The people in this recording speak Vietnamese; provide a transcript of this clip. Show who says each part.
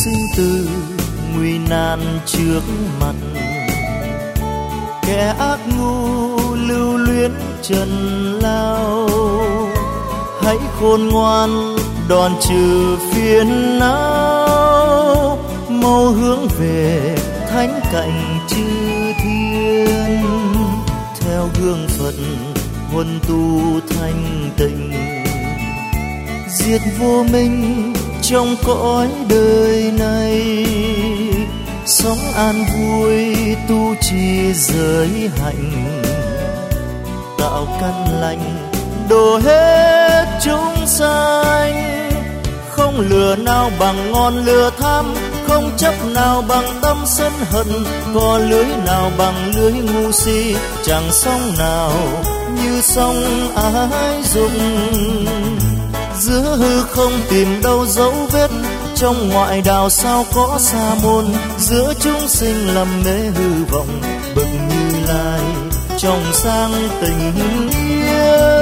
Speaker 1: sinh tử nguy nan trước mặt. Kẻ ác ngu lưu luyến trần lao, hãy khôn ngoan đòn trừ phiền não, mau hướng về thánh cạnh chư thiên. Theo gương Phật huân tu thanh tịnh, diệt vô minh trong cõi đời này. Sống an vui tu trì giới hạnh, tạo căn lành độ hết chúng sanh. Không lừa nào bằng ngon lừa tham, không chấp nào bằng tâm sân hận. Có lưới nào bằng lưới ngu si, chẳng sóng nào như sóng ái dục. Giữa hư không tìm đâu dấu vết, trong ngoại đạo sao có sa môn. Giữa chúng sinh lầm mê hư vọng, bậc Như Lai trong sáng tình yêu.